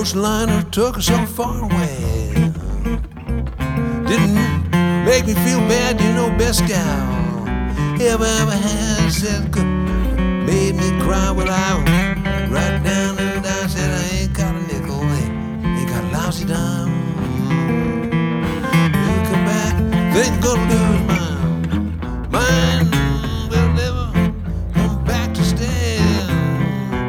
ocean liner took us so far away. Didn't make me feel bad, you know, best gal ever had. Said good, made me cry when I right down and down. Said I ain't got a nickel, ain't got a lousy dime. You come back, then gonna lose my mind.